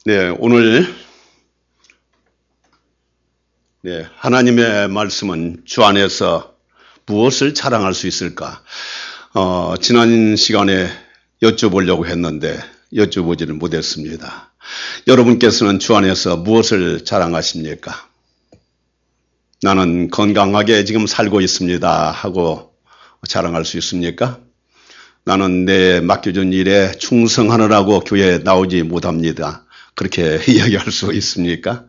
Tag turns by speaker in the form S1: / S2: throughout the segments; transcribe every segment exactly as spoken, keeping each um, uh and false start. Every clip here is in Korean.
S1: 네, 오늘 네, 하나님의 말씀은 주 안에서 무엇을 자랑할 수 있을까? 어, 지난 시간에 여쭤보려고 했는데 여쭤보지는 못했습니다. 여러분께서는 주 안에서 무엇을 자랑하십니까? 나는 건강하게 지금 살고 있습니다 하고 자랑할 수 있습니까? 나는 내 맡겨준 일에 충성하느라고 교회에 나오지 못합니다. 그렇게 이야기할 수 있습니까?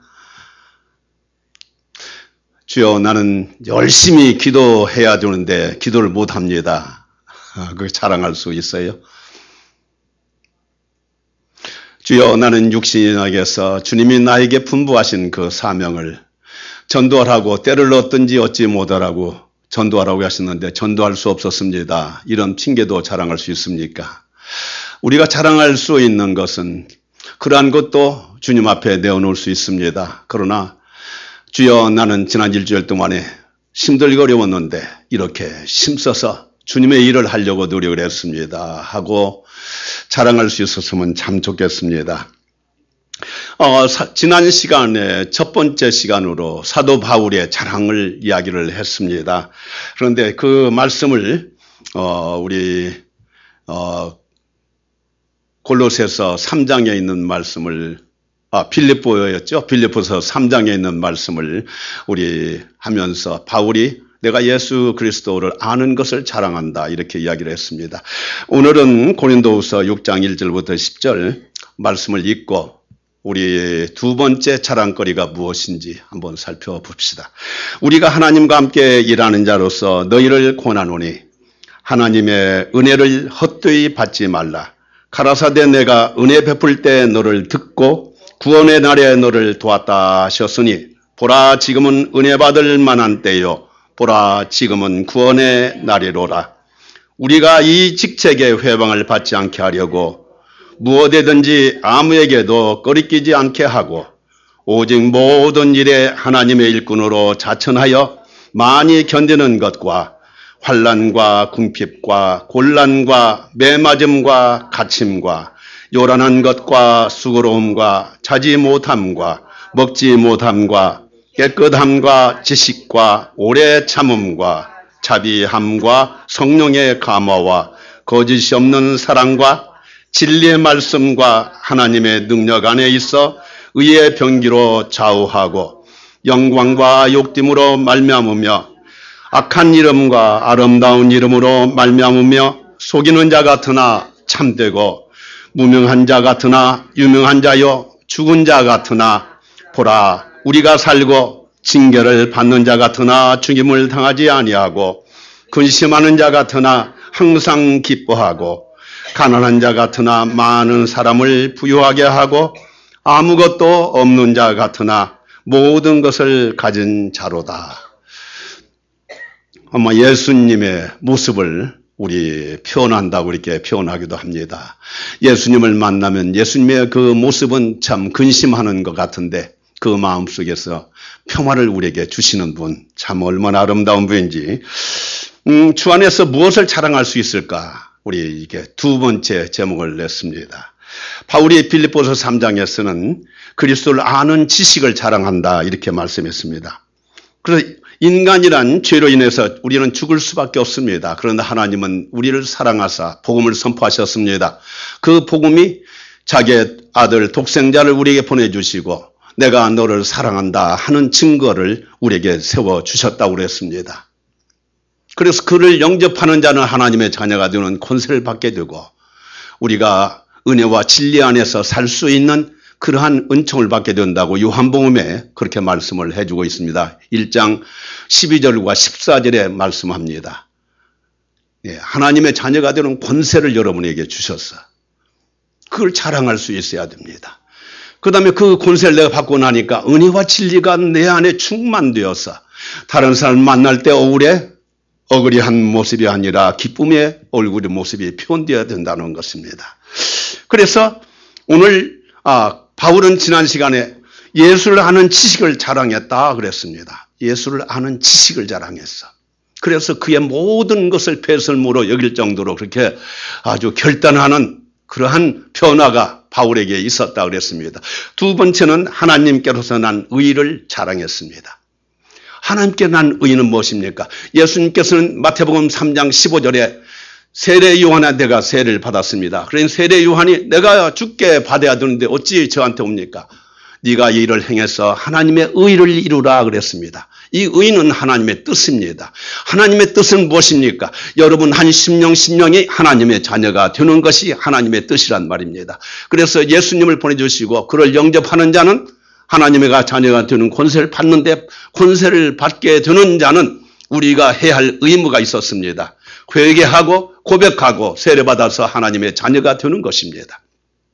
S1: 주여, 나는 열심히 기도해야 되는데 기도를 못합니다. 그걸 자랑할 수 있어요? 주여, 나는 육신에게서 주님이 나에게 분부하신 그 사명을 전도하라고, 때를 얻든지 얻지 못하라고 전도하라고 하셨는데 전도할 수 없었습니다. 이런 핑계도 자랑할 수 있습니까? 우리가 자랑할 수 있는 것은 그러한 것도 주님 앞에 내어놓을 수 있습니다. 그러나 주여, 나는 지난 일주일 동안에 힘들고 어려웠는데 이렇게 힘써서 주님의 일을 하려고 노력을 했습니다 하고 자랑할 수 있었으면 참 좋겠습니다. 어, 사, 지난 시간에 첫 번째 시간으로 사도 바울의 자랑을 이야기를 했습니다. 그런데 그 말씀을 어, 우리 어, 골로새서 삼 장에 있는 말씀을 아, 빌립보였죠. 빌립보서 삼 장에 있는 말씀을 우리 하면서 바울이 내가 예수 그리스도를 아는 것을 자랑한다 이렇게 이야기를 했습니다. 오늘은 고린도후서 육 장 일 절부터 십 절 말씀을 읽고 우리 두 번째 자랑거리가 무엇인지 한번 살펴봅시다. 우리가 하나님과 함께 일하는 자로서 너희를 권하노니 하나님의 은혜를 헛되이 받지 말라. 가라사대 내가 은혜 베풀 때 너를 듣고 구원의 날에 너를 도왔다 하셨으니 보라 지금은 은혜 받을 만한 때요 보라 지금은 구원의 날이로라. 우리가 이 직책에 회방을 받지 않게 하려고 무엇이든지 아무에게도 꺼리끼지 않게 하고 오직 모든 일에 하나님의 일꾼으로 자천하여 많이 견디는 것과 환난과 궁핍과 곤란과 매맞음과 갇힘과 요란한 것과 수고로움과 자지 못함과 먹지 못함과 깨끗함과 지식과 오래 참음과 자비함과 성령의 감화와 거짓이 없는 사랑과 진리의 말씀과 하나님의 능력 안에 있어 의의 병기로 좌우하고 영광과 욕됨으로 말미암으며 악한 이름과 아름다운 이름으로 말미암으며 속이는 자 같으나 참되고 무명한 자 같으나 유명한 자요 죽은 자 같으나 보라 우리가 살고 징계를 받는 자 같으나 죽임을 당하지 아니하고 근심하는 자 같으나 항상 기뻐하고 가난한 자 같으나 많은 사람을 부유하게 하고 아무것도 없는 자 같으나 모든 것을 가진 자로다. 아마 예수님의 모습을 우리 표현한다고 이렇게 표현하기도 합니다. 예수님을 만나면 예수님의 그 모습은 참 근심하는 것 같은데 그 마음속에서 평화를 우리에게 주시는 분, 참 얼마나 아름다운 분인지. 음, 주 안에서 무엇을 자랑할 수 있을까? 우리 이게 두 번째 제목을 냈습니다. 바울이 빌립보서 삼 장에서는 그리스도를 아는 지식을 자랑한다 이렇게 말씀했습니다. 그래서 인간이란 죄로 인해서 우리는 죽을 수밖에 없습니다. 그런데 하나님은 우리를 사랑하사 복음을 선포하셨습니다. 그 복음이 자기의 아들 독생자를 우리에게 보내주시고 내가 너를 사랑한다 하는 증거를 우리에게 세워주셨다고 그랬습니다. 그래서 그를 영접하는 자는 하나님의 자녀가 되는 권세를 받게 되고 우리가 은혜와 진리 안에서 살 수 있는 그러한 은총을 받게 된다고 요한복음에 그렇게 말씀을 해주고 있습니다. 일 장 십이 절과 십사 절에 말씀합니다. 예, 하나님의 자녀가 되는 권세를 여러분에게 주셨어. 그걸 자랑할 수 있어야 됩니다. 그 다음에 그 권세를 내가 받고 나니까 은혜와 진리가 내 안에 충만되어서 다른 사람 만날 때 억울해 어그리한 모습이 아니라 기쁨의 얼굴의 모습이 표현되어야 된다는 것입니다. 그래서 오늘 아, 바울은 지난 시간에 예수를 아는 지식을 자랑했다 그랬습니다. 예수를 아는 지식을 자랑했어. 그래서 그의 모든 것을 배설물로 여길 정도로 그렇게 아주 결단하는 그러한 변화가 바울에게 있었다 그랬습니다. 두 번째는 하나님께로서 난 의를 자랑했습니다. 하나님께 난 의는 무엇입니까? 예수님께서는 마태복음 삼 장 십오 절에 세례 요한아 내가 세례를 받았습니다. 그러니 세례 요한이 내가 죽게 받아야 되는데 어찌 저한테 옵니까? 네가 이 일을 행해서 하나님의 의를 이루라 그랬습니다. 이 의는 하나님의 뜻입니다. 하나님의 뜻은 무엇입니까? 여러분 한 심령 심령이 하나님의 자녀가 되는 것이 하나님의 뜻이란 말입니다. 그래서 예수님을 보내주시고 그를 영접하는 자는 하나님의 자녀가 되는 권세를 받는데 권세를 받게 되는 자는 우리가 해야 할 의무가 있었습니다. 회개하고 고백하고 세례받아서 하나님의 자녀가 되는 것입니다.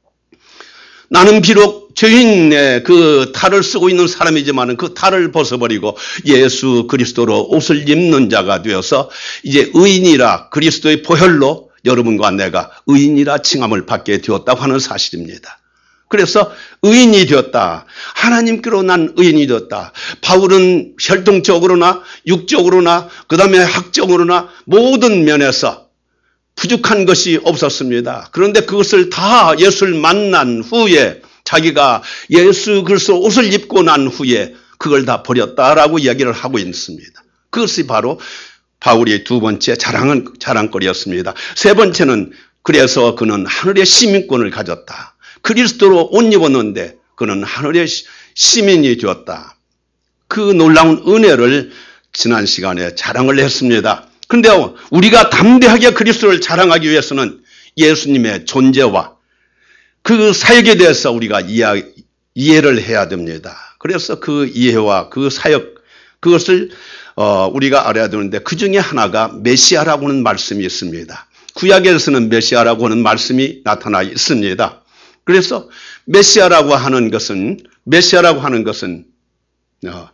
S1: 나는 비록 죄인의 그 탈을 쓰고 있는 사람이지만 그 탈을 벗어버리고 예수 그리스도로 옷을 입는 자가 되어서 이제 의인이라 그리스도의 보혈로 여러분과 내가 의인이라 칭함을 받게 되었다고 하는 사실입니다. 그래서 의인이 되었다. 하나님께로 난 의인이 되었다. 바울은 혈통적으로나 육적으로나 그 다음에 학적으로나 모든 면에서 부족한 것이 없었습니다. 그런데 그것을 다 예수를 만난 후에 자기가 예수 그리스도 옷을 입고 난 후에 그걸 다 버렸다라고 이야기를 하고 있습니다. 그것이 바로 바울의 두 번째 자랑은, 자랑거리였습니다. 세 번째는 그래서 그는 하늘의 시민권을 가졌다. 그리스도로 옷 입었는데 그는 하늘의 시민이 되었다. 그 놀라운 은혜를 지난 시간에 자랑을 했습니다. 그런데 우리가 담대하게 그리스도를 자랑하기 위해서는 예수님의 존재와 그 사역에 대해서 우리가 이해, 이해를 해야 됩니다. 그래서 그 이해와 그 사역 그것을 어, 우리가 알아야 되는데 그 중에 하나가 메시아라고 하는 말씀이 있습니다. 구약에서는 메시아라고 하는 말씀이 나타나 있습니다. 그래서 메시아라고 하는 것은 메시아라고 하는 것은 어,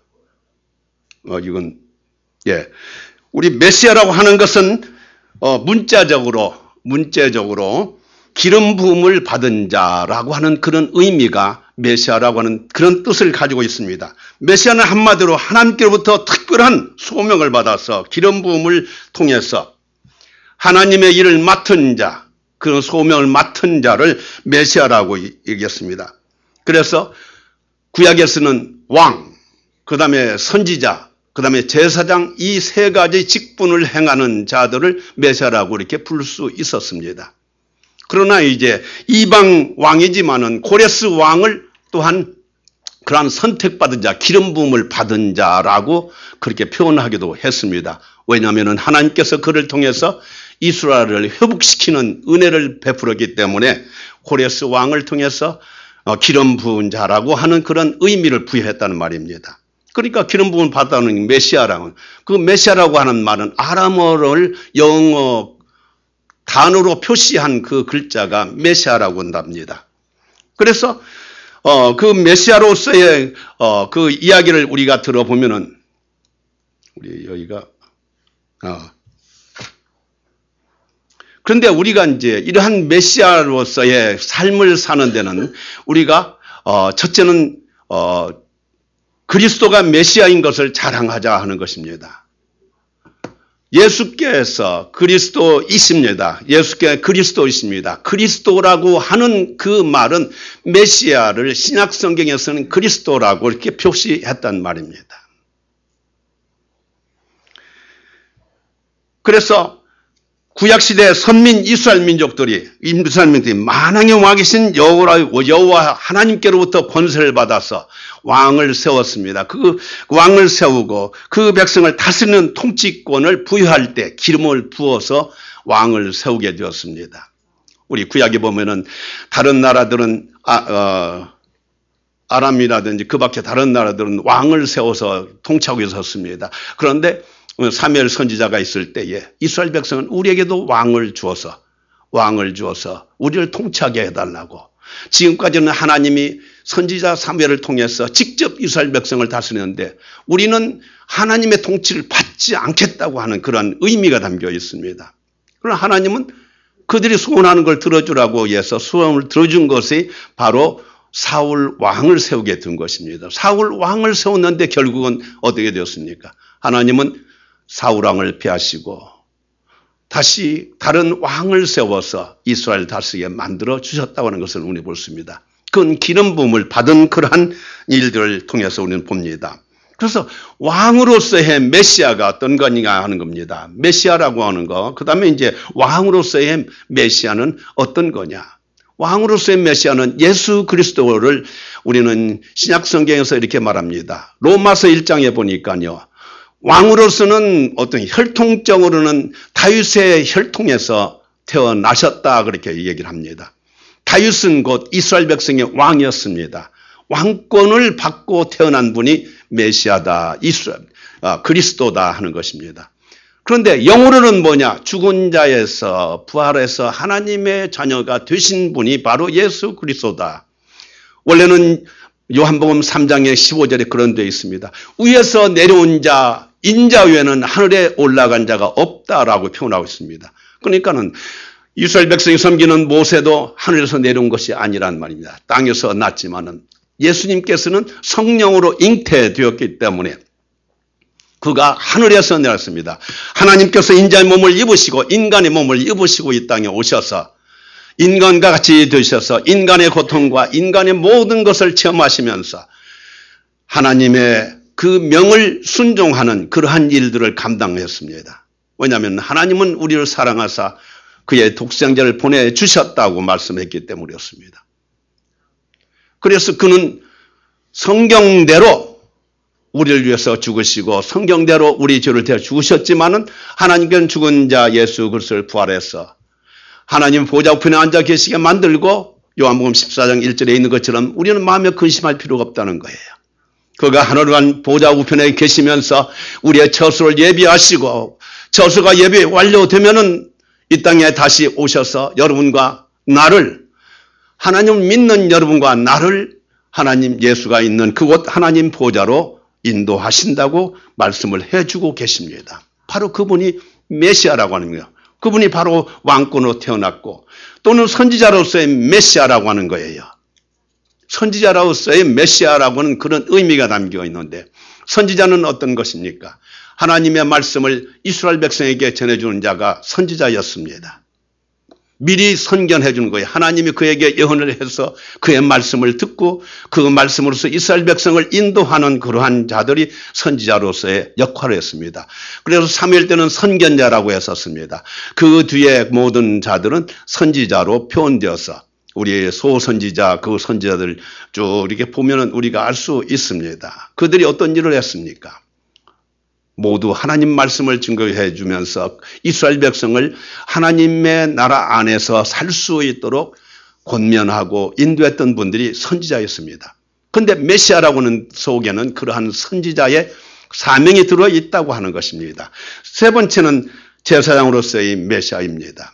S1: 어 이건 예 우리 메시아라고 하는 것은 어, 문자적으로 문자적으로 기름 부음을 받은 자라고 하는 그런 의미가 메시아라고 하는 그런 뜻을 가지고 있습니다. 메시아는 한마디로 하나님께로부터 특별한 소명을 받아서 기름 부음을 통해서 하나님의 일을 맡은 자, 그런 소명을 맡은 자를 메시아라고 얘기했습니다. 그래서 구약에서는 왕, 그 다음에 선지자, 그 다음에 제사장 이 세 가지 직분을 행하는 자들을 메시아라고 이렇게 부를 수 있었습니다. 그러나 이제 이방 왕이지만은 고레스 왕을 또한 그러한 선택받은 자, 기름 부음을 받은 자라고 그렇게 표현하기도 했습니다. 왜냐하면 하나님께서 그를 통해서 이스라엘을 회복시키는 은혜를 베풀었기 때문에 고레스 왕을 통해서 기름 부은 자라고 하는 그런 의미를 부여했다는 말입니다. 그러니까 기름 부음을 받았다는 메시아라고, 그 메시아라고 하는 말은 아람어를 영어 단어로 표시한 그 글자가 메시아라고 한답니다. 그래서 어, 그 메시아로서의 어, 그 이야기를 우리가 들어보면은 우리 여기가 어. 그런데 우리가 이제 이러한 메시아로서의 삶을 사는 데는 우리가 어, 첫째는 어, 그리스도가 메시아인 것을 자랑하자 하는 것입니다. 예수께서 그리스도이십니다. 예수께 그리스도이십니다. 그리스도라고 하는 그 말은 메시아를 신약 성경에서는 그리스도라고 이렇게 표시했단 말입니다. 그래서 구약시대 선민 이스라엘 민족들이, 이스라엘 민족들이 만왕의 왕이신 여호와 하나님께로부터 권세를 받아서 왕을 세웠습니다. 그 왕을 세우고 그 백성을 다스리는 통치권을 부여할 때 기름을 부어서 왕을 세우게 되었습니다. 우리 구약에 보면은 다른 나라들은 아, 어, 아람이라든지 그 밖에 다른 나라들은 왕을 세워서 통치하고 있었습니다. 그런데 사무엘 선지자가 있을 때에 이스라엘 백성은 우리에게도 왕을 주어서 왕을 주어서 우리를 통치하게 해달라고, 지금까지는 하나님이 선지자 사무엘을 통해서 직접 이스라엘 백성을 다스리는데 우리는 하나님의 통치를 받지 않겠다고 하는 그런 의미가 담겨 있습니다. 그러나 하나님은 그들이 소원하는 걸 들어주라고 해서 소원을 들어준 것이 바로 사울 왕을 세우게 된 것입니다. 사울 왕을 세웠는데 결국은 어떻게 되었습니까? 하나님은 사울 왕을 피하시고 다시 다른 왕을 세워서 이스라엘 다스리게 만들어 주셨다고 하는 것을 우리 볼 수 있습니다. 그건 기름 부음을 받은 그러한 일들을 통해서 우리는 봅니다. 그래서 왕으로서의 메시아가 어떤 거냐 하는 겁니다. 메시아라고 하는 거. 그 다음에 이제 왕으로서의 메시아는 어떤 거냐. 왕으로서의 메시아는 예수 그리스도를 우리는 신약 성경에서 이렇게 말합니다. 로마서 일 장에 보니까요. 왕으로서는 어떤 혈통적으로는 다윗의 혈통에서 태어나셨다 그렇게 얘기를 합니다. 다윗은 곧 이스라엘 백성의 왕이었습니다. 왕권을 받고 태어난 분이 메시아다, 이스라엘, 아, 그리스도다 하는 것입니다. 그런데 영어로는 뭐냐? 죽은 자에서 부활해서 하나님의 자녀가 되신 분이 바로 예수 그리스도다. 원래는 요한복음 삼 장의 십오 절에 그런 데 있습니다. 위에서 내려온 자, 인자 외에는 하늘에 올라간 자가 없다라고 표현하고 있습니다. 그러니까는 이스라엘 백성이 섬기는 모세도 하늘에서 내려온 것이 아니란 말입니다. 땅에서 났지만은 예수님께서는 성령으로 잉태되었기 때문에 그가 하늘에서 내렸습니다. 하나님께서 인자의 몸을 입으시고 인간의 몸을 입으시고 이 땅에 오셔서 인간과 같이 되셔서 인간의 고통과 인간의 모든 것을 체험하시면서 하나님의 그 명을 순종하는 그러한 일들을 감당했습니다. 왜냐하면 하나님은 우리를 사랑하사 그의 독생자를 보내주셨다고 말씀했기 때문이었습니다. 그래서 그는 성경대로 우리를 위해서 죽으시고 성경대로 우리 죄를 대해 죽으셨지만은 하나님께는 죽은 자 예수 그리스도를 부활해서 하나님 보좌 우편에 앉아 계시게 만들고 요한복음 십사 장 일 절에 있는 것처럼 우리는 마음에 근심할 필요가 없다는 거예요. 그가 하늘간 보좌 우편에 계시면서 우리의 처소를 예비하시고 처소가 예비 완료되면은 이 땅에 다시 오셔서 여러분과 나를 하나님 믿는 여러분과 나를 하나님 예수가 있는 그곳 하나님 보좌로 인도하신다고 말씀을 해주고 계십니다. 바로 그분이 메시아라고 하는 거예요. 그분이 바로 왕권으로 태어났고 또는 선지자로서의 메시아라고 하는 거예요. 선지자로서의 메시아라고 하는 그런 의미가 담겨 있는데 선지자는 어떤 것입니까? 하나님의 말씀을 이스라엘 백성에게 전해주는 자가 선지자였습니다. 미리 선견해 주는 거예요. 하나님이 그에게 예언을 해서 그의 말씀을 듣고 그 말씀으로서 이스라엘 백성을 인도하는 그러한 자들이 선지자로서의 역할을 했습니다. 그래서 사무엘 때는 선견자라고 했었습니다. 그 뒤에 모든 자들은 선지자로 표현되어서 우리의 소선지자, 그 선지자들 쭉 이렇게 보면은 우리가 알 수 있습니다. 그들이 어떤 일을 했습니까? 모두 하나님 말씀을 증거해 주면서 이스라엘 백성을 하나님의 나라 안에서 살 수 있도록 권면하고 인도했던 분들이 선지자였습니다. 그런데 메시아라고는 속에는 그러한 선지자의 사명이 들어있다고 하는 것입니다. 세 번째는 제사장으로서의 메시아입니다.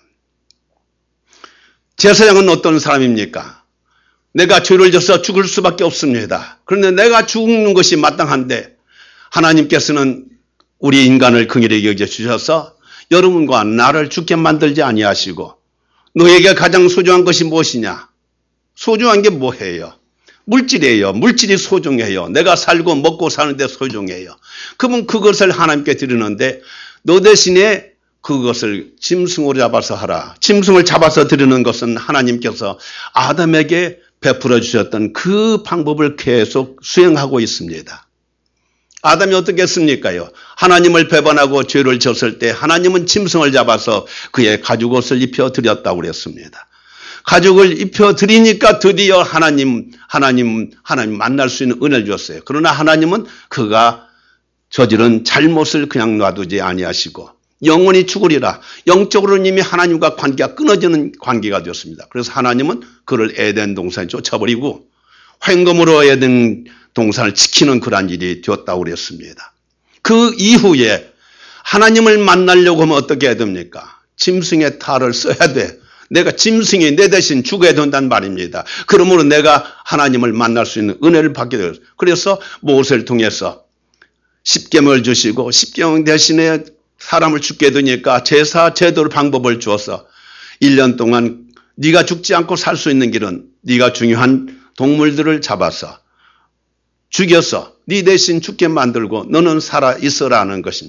S1: 제사장은 어떤 사람입니까? 내가 죄를 져서 죽을 수밖에 없습니다. 그런데 내가 죽는 것이 마땅한데 하나님께서는 우리 인간을 긍휼히 여겨 주셔서 여러분과 나를 죽게 만들지 아니하시고 너에게 가장 소중한 것이 무엇이냐? 소중한 게 뭐예요? 물질이에요. 물질이 소중해요. 내가 살고 먹고 사는데 소중해요. 그러면 그것을 하나님께 드리는데 너 대신에 그것을 짐승으로 잡아서 하라. 짐승을 잡아서 드리는 것은 하나님께서 아담에게 베풀어 주셨던 그 방법을 계속 수행하고 있습니다. 아담이 어떻게 했습니까요? 하나님을 배반하고 죄를 졌을 때 하나님은 짐승을 잡아서 그의 가죽옷을 입혀 드렸다고 그랬습니다. 가죽을 입혀 드리니까 드디어 하나님, 하나님, 하나님 만날 수 있는 은혜를 줬어요. 그러나 하나님은 그가 저지른 잘못을 그냥 놔두지 아니하시고 영원히 죽으리라. 영적으로는 이미 하나님과 관계가 끊어지는 관계가 되었습니다. 그래서 하나님은 그를 에덴 동산에 쫓아버리고 황금으로 에덴 동산을 지키는 그러한 일이 되었다고 그랬습니다. 그 이후에 하나님을 만나려고 하면 어떻게 해야 됩니까? 짐승의 탈을 써야 돼. 내가 짐승이 내 대신 죽어야 된단 말입니다. 그러므로 내가 하나님을 만날 수 있는 은혜를 받게 되었어요. 그래서 모세를 통해서 십계명을 주시고 십계명 대신에 사람을 죽게 되니까 제사 제도를 방법을 주어서 일 년 동안 네가 죽지 않고 살 수 있는 길은 네가 중요한 동물들을 잡아서 죽여서 네 대신 죽게 만들고 너는 살아 있어라는 것입니다.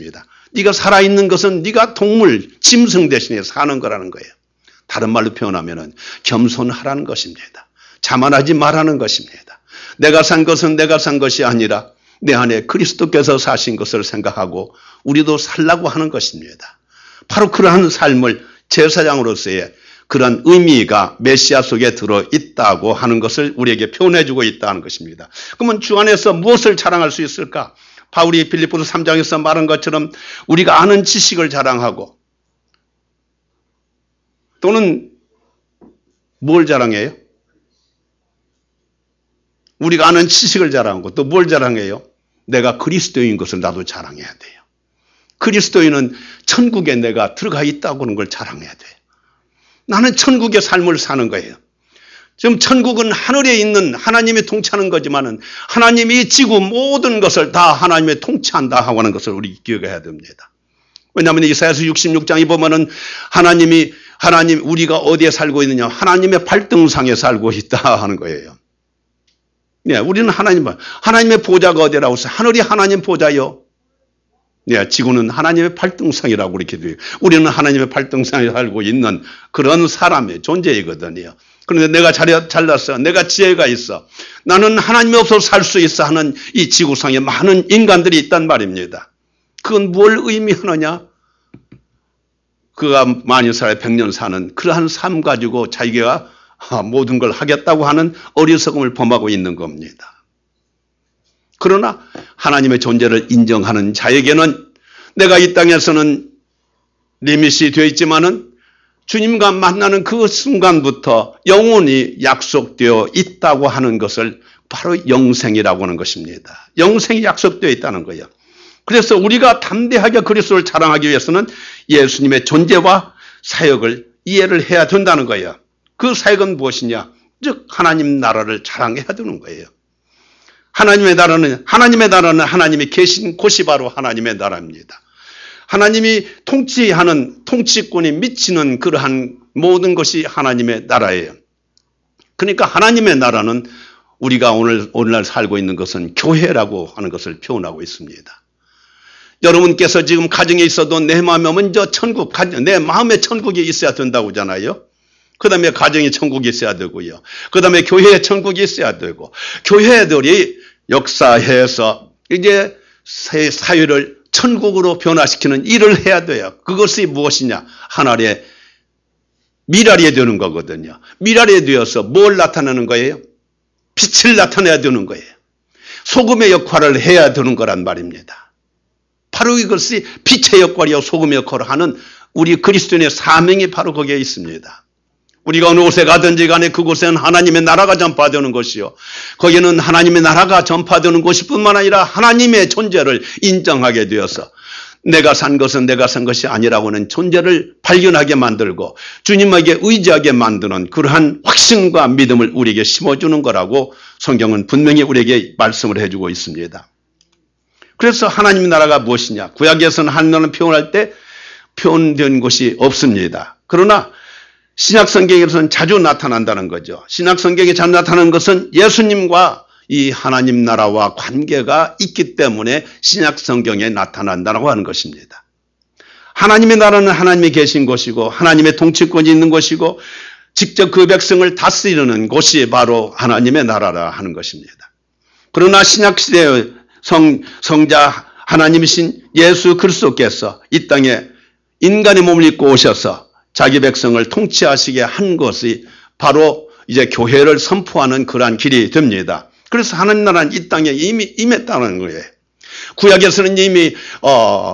S1: 네가 살아있는 것은 네가 동물, 짐승 대신에 사는 거라는 거예요. 다른 말로 표현하면 겸손하라는 것입니다. 자만하지 말라는 것입니다. 내가 산 것은 내가 산 것이 아니라 내 안에 그리스도께서 사신 것을 생각하고 우리도 살라고 하는 것입니다. 바로 그러한 삶을 제사장으로서의 그런 의미가 메시아 속에 들어있다고 하는 것을 우리에게 표현해주고 있다는 것입니다. 그러면 주 안에서 무엇을 자랑할 수 있을까? 바울이 빌립보서 삼 장에서 말한 것처럼 우리가 아는 지식을 자랑하고 또는 뭘 자랑해요? 우리가 아는 지식을 자랑하고 또 뭘 자랑해요? 내가 그리스도인 것을 나도 자랑해야 돼요. 그리스도인은 천국에 내가 들어가 있다고 하는 걸 자랑해야 돼요. 나는 천국의 삶을 사는 거예요. 지금 천국은 하늘에 있는 하나님이 통치하는 거지만은 하나님이 지구 모든 것을 다 하나님이 통치한다 하고 하는 것을 우리 기억해야 됩니다. 왜냐하면 이사야서 육십육 장에 보면은 하나님이 하나님 우리가 어디에 살고 있느냐? 하나님의 발등상에 살고 있다 하는 거예요. 네, 우리는 하나님 하나님의 보좌가 어디라고 했어요? 하늘이 하나님 보좌요. 네, 지구는 하나님의 발등상이라고 이렇게 돼요. 우리는 하나님의 발등상에 살고 있는 그런 사람의 존재이거든요. 그런데 내가 잘났어. 내가 지혜가 있어. 나는 하나님이 없어서 살 수 있어 하는 이 지구상에 많은 인간들이 있단 말입니다. 그건 뭘 의미하느냐? 그가 만일 살아 백 년 사는 그러한 삶 가지고 자기가 모든 걸 하겠다고 하는 어리석음을 범하고 있는 겁니다. 그러나 하나님의 존재를 인정하는 자에게는 내가 이 땅에서는 리밋이 되어 있지만은 주님과 만나는 그 순간부터 영원히 약속되어 있다고 하는 것을 바로 영생이라고 하는 것입니다. 영생이 약속되어 있다는 거예요. 그래서 우리가 담대하게 그리스도를 자랑하기 위해서는 예수님의 존재와 사역을 이해를 해야 된다는 거예요. 그 사역은 무엇이냐? 즉 하나님 나라를 자랑해야 되는 거예요. 하나님의 나라는 하나님의 나라는 하나님이 계신 곳이 바로 하나님의 나라입니다. 하나님이 통치하는 통치권이 미치는 그러한 모든 것이 하나님의 나라예요. 그러니까 하나님의 나라는 우리가 오늘 오늘날 살고 있는 것은 교회라고 하는 것을 표현하고 있습니다. 여러분께서 지금 가정에 있어도 내 마음에 먼저 천국, 내 마음에 천국이 있어야 된다고 하잖아요. 그 다음에 가정에 천국이 있어야 되고요. 그 다음에 교회에 천국이 있어야 되고, 교회들이 역사해서 이제 사회를 천국으로 변화시키는 일을 해야 돼요. 그것이 무엇이냐? 하나의 미랄이 되는 거거든요. 미랄이 되어서 뭘 나타내는 거예요? 빛을 나타내야 되는 거예요. 소금의 역할을 해야 되는 거란 말입니다. 바로 이것이 빛의 역할이요 소금의 역할을 하는 우리 그리스도인의 사명이 바로 거기에 있습니다. 우리가 어느 곳에 가든지 간에 그곳에는 하나님의 나라가 전파되는 것이요. 거기는 하나님의 나라가 전파되는 곳이 뿐만 아니라 하나님의 존재를 인정하게 되어서 내가 산 것은 내가 산 것이 아니라고 하는 존재를 발견하게 만들고 주님에게 의지하게 만드는 그러한 확신과 믿음을 우리에게 심어주는 거라고 성경은 분명히 우리에게 말씀을 해주고 있습니다. 그래서 하나님의 나라가 무엇이냐? 구약에서는 하나님 나라는 표현할 때 표현된 것이 없습니다. 그러나 신약 성경에서는 자주 나타난다는 거죠. 신약 성경에 자주 나타나는 것은 예수님과 이 하나님 나라와 관계가 있기 때문에 신약 성경에 나타난다고 하는 것입니다. 하나님의 나라는 하나님이 계신 곳이고 하나님의 통치권이 있는 곳이고 직접 그 백성을 다스리는 곳이 바로 하나님의 나라라 하는 것입니다. 그러나 신약 시대의 성, 성자 하나님이신 예수 그리스도께서 이 땅에 인간의 몸을 입고 오셔서 자기 백성을 통치하시게 한 것이 바로 이제 교회를 선포하는 그러한 길이 됩니다. 그래서 하나님 나라는 이 땅에 이미 임했다는 거예요. 구약에서는 이미 어,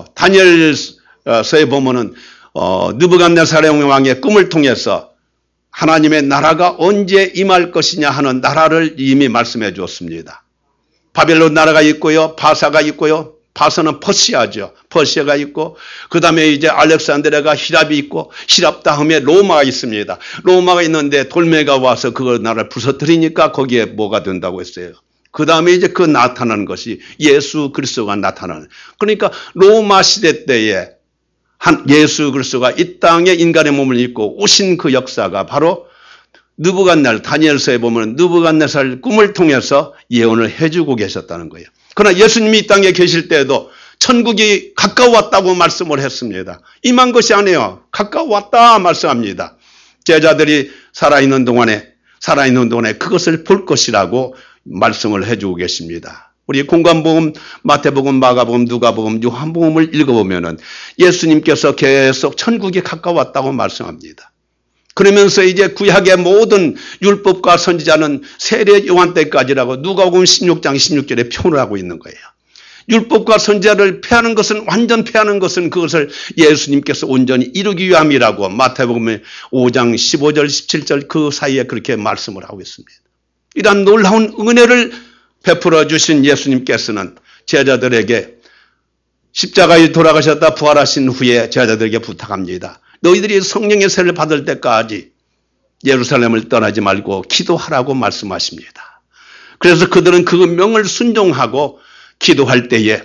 S1: 다니엘서에 보면은 어, 느부갓네살 왕의 꿈을 통해서 하나님의 나라가 언제 임할 것이냐 하는 나라를 이미 말씀해 주었습니다. 바벨론 나라가 있고요, 바사가 있고요. 바사는 퍼시아죠. 퍼시아가 있고 그 다음에 이제 알렉산드리아가 히랍이 있고 히랍 다음에 로마가 있습니다. 로마가 있는데 돌메가 와서 그 나라를 부서뜨리니까 거기에 뭐가 된다고 했어요. 그 다음에 이제 그 나타나는 것이 예수 그리스도가 나타나는. 그러니까 로마 시대 때에 한 예수 그리스도가 이 땅에 인간의 몸을 입고 오신 그 역사가 바로 느부갓네살 다니엘서에 보면 느부갓네살 꿈을 통해서 예언을 해주고 계셨다는 거예요. 그러나 예수님이 이 땅에 계실 때에도 천국이 가까웠다고 말씀을 했습니다. 임한 것이 아니에요. 가까웠다 말씀합니다. 제자들이 살아있는 동안에 살아있는 동안에 그것을 볼 것이라고 말씀을 해주고 계십니다. 우리 공관복음, 마태복음, 마가복음, 누가복음, 요한복음을 읽어보면은 예수님께서 계속 천국이 가까웠다고 말씀합니다. 그러면서 이제 구약의 모든 율법과 선지자는 세례 요한 때까지라고 누가복음 십육 장 십육 절에 표현을 하고 있는 거예요. 율법과 선지자를 폐하는 것은 완전 폐하는 것은 그것을 예수님께서 온전히 이루기 위함이라고 마태복음 오 장 십오 절 십칠 절 그 사이에 그렇게 말씀을 하고 있습니다. 이러한 놀라운 은혜를 베풀어 주신 예수님께서는 제자들에게 십자가에 돌아가셨다 부활하신 후에 제자들에게 부탁합니다. 너희들이 성령의 세를 받을 때까지 예루살렘을 떠나지 말고 기도하라고 말씀하십니다. 그래서 그들은 그 명을 순종하고 기도할 때에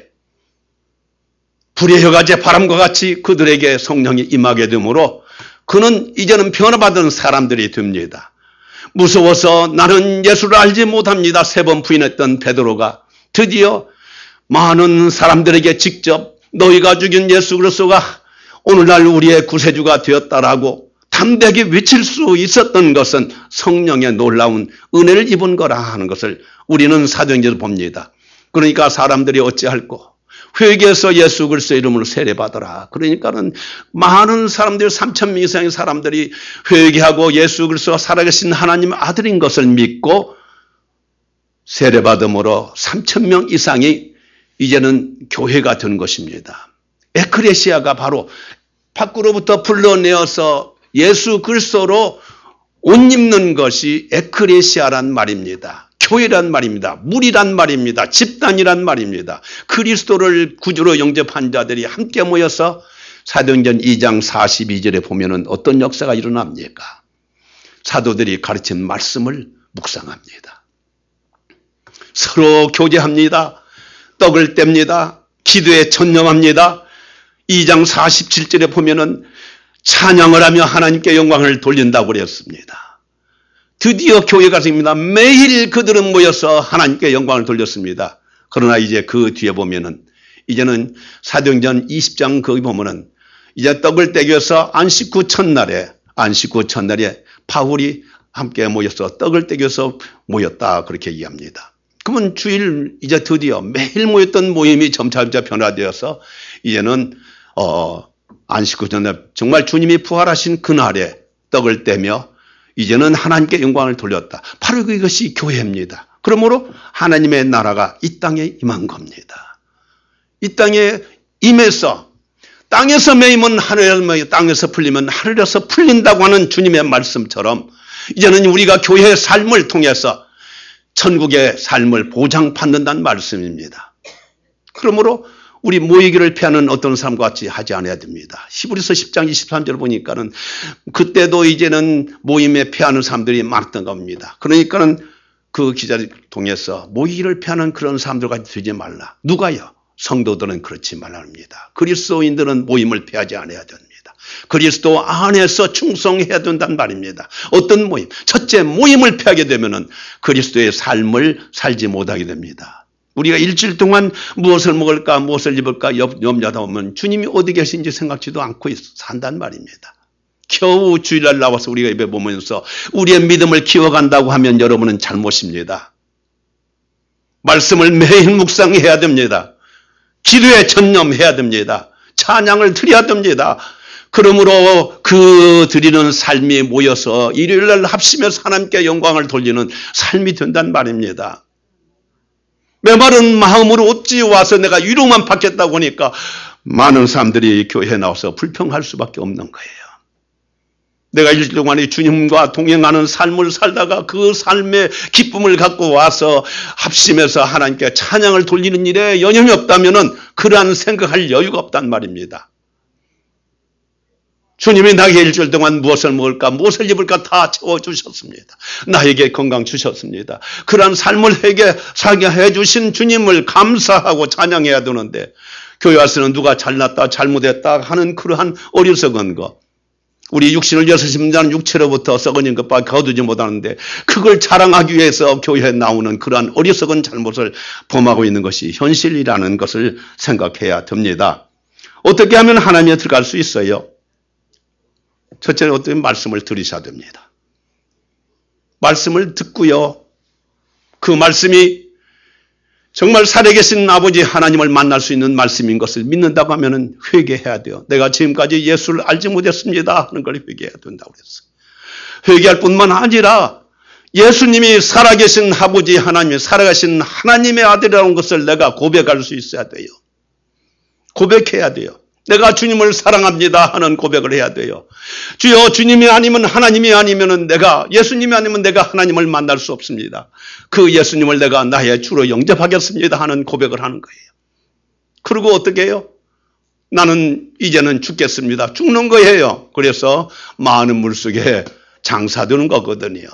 S1: 불의 혀가제 바람과 같이 그들에게 성령이 임하게 되므로 그는 이제는 변화받은 사람들이 됩니다. 무서워서 나는 예수를 알지 못합니다. 세 번 부인했던 베드로가 드디어 많은 사람들에게 직접 너희가 죽인 예수 그리스도가 오늘날 우리의 구세주가 되었다라고 담대하게 외칠 수 있었던 것은 성령의 놀라운 은혜를 입은 거라 하는 것을 우리는 사도행전에서 봅니다. 그러니까 사람들이 어찌할꼬 회개해서 예수 그리스도의 이름으로 세례받으라. 그러니까는 많은 사람들 삼천 명 이상의 사람들이 회개하고 예수 그리스도가 살아계신 하나님의 아들인 것을 믿고 세례받음으로 삼천 명 이상이 이제는 교회가 된 것입니다. 에크레시아가 바로 밖으로부터 불러내어서 예수 그리스도로 옷 입는 것이 에크레시아란 말입니다. 교회란 말입니다. 무리란 말입니다. 집단이란 말입니다. 그리스도를 구주로 영접한 자들이 함께 모여서 사도행전 이 장 사십이 절에 보면은 어떤 역사가 일어납니까? 사도들이 가르친 말씀을 묵상합니다. 서로 교제합니다. 떡을 뗍니다. 기도에 전념합니다. 이 장 사십칠 절에 보면은 찬양을 하며 하나님께 영광을 돌린다고 그랬습니다. 드디어 교회가 생깁니다. 매일 그들은 모여서 하나님께 영광을 돌렸습니다. 그러나 이제 그 뒤에 보면은 이제는 사도행전 이십 장 거기 보면은 이제 떡을 떼겨서 안식 후 첫날에 안식 후 첫날에 바울이 함께 모여서 떡을 떼겨서 모였다 그렇게 이해합니다. 그러면 주일 이제 드디어 매일 모였던 모임이 점차점차 변화되어서 이제는 어 안식 후 첫날 정말 주님이 부활하신 그날에 떡을 떼며 이제는 하나님께 영광을 돌렸다. 바로 이것이 교회입니다. 그러므로 하나님의 나라가 이 땅에 임한 겁니다. 이 땅에 임해서 땅에서 매이면 하늘에서 매이 땅에서 풀리면 하늘에서 풀린다고 하는 주님의 말씀처럼 이제는 우리가 교회의 삶을 통해서 천국의 삶을 보장받는다는 말씀입니다. 그러므로 우리 모이기를 피하는 어떤 사람과 같이 하지 않아야 됩니다. 히브리서 십 장 이십삼 절 보니까는 그때도 이제는 모임에 피하는 사람들이 많았던 겁니다. 그러니까는 그 기자를 통해서 모이기를 피하는 그런 사람들과 되지 말라. 누가요? 성도들은 그렇지 말랍니다. 그리스도인들은 모임을 피하지 않아야 됩니다. 그리스도 안에서 충성해야 된다는 말입니다. 어떤 모임? 첫째, 모임을 피하게 되면은 그리스도의 삶을 살지 못하게 됩니다. 우리가 일주일 동안 무엇을 먹을까 무엇을 입을까 염려하다 보면 주님이 어디 계신지 생각지도 않고 산단 말입니다. 겨우 주일날 나와서 우리가 예배 보면서 우리의 믿음을 키워간다고 하면 여러분은 잘못입니다. 말씀을 매일 묵상해야 됩니다. 기도에 전념해야 됩니다. 찬양을 드려야 됩니다. 그러므로 그 드리는 삶이 모여서 일요일날 합심해서 하나님께 영광을 돌리는 삶이 된단 말입니다. 메마른 마음으로 어찌 와서 내가 위로만 받겠다고 하니까 많은 사람들이 교회에 나와서 불평할 수밖에 없는 거예요. 내가 일주일 동안에 주님과 동행하는 삶을 살다가 그 삶의 기쁨을 갖고 와서 합심해서 하나님께 찬양을 돌리는 일에 여념이 없다면 그러한 생각할 여유가 없단 말입니다. 주님이 나에게 일주일 동안 무엇을 먹을까 무엇을 입을까 다 채워주셨습니다. 나에게 건강 주셨습니다. 그러한 삶을 해게 살게 해주신 주님을 감사하고 찬양해야 되는데 교회 와서는 누가 잘났다 잘못했다 하는 그러한 어리석은 것 우리 육신을 위해서 심자는 육체로부터 썩어진 것밖에 거두지 못하는데 그걸 자랑하기 위해서 교회에 나오는 그러한 어리석은 잘못을 범하고 있는 것이 현실이라는 것을 생각해야 됩니다. 어떻게 하면 하나님에 들어갈 수 있어요? 첫째는 어떤 말씀을 들으셔야 됩니다. 말씀을 듣고요. 그 말씀이 정말 살아계신 아버지 하나님을 만날 수 있는 말씀인 것을 믿는다고 하면 회개해야 돼요. 내가 지금까지 예수를 알지 못했습니다 하는 걸 회개해야 된다고 그랬어요. 회개할 뿐만 아니라 예수님이 살아계신 아버지 하나님, 살아계신 하나님의 아들이라는 것을 내가 고백할 수 있어야 돼요. 고백해야 돼요. 내가 주님을 사랑합니다 하는 고백을 해야 돼요. 주여, 주님이 아니면 하나님이 아니면 내가, 예수님이 아니면 내가 하나님을 만날 수 없습니다. 그 예수님을 내가 나의 주로 영접하겠습니다 하는 고백을 하는 거예요. 그리고 어떻게 해요? 나는 이제는 죽겠습니다. 죽는 거예요. 그래서 많은 물속에 장사되는 거거든요.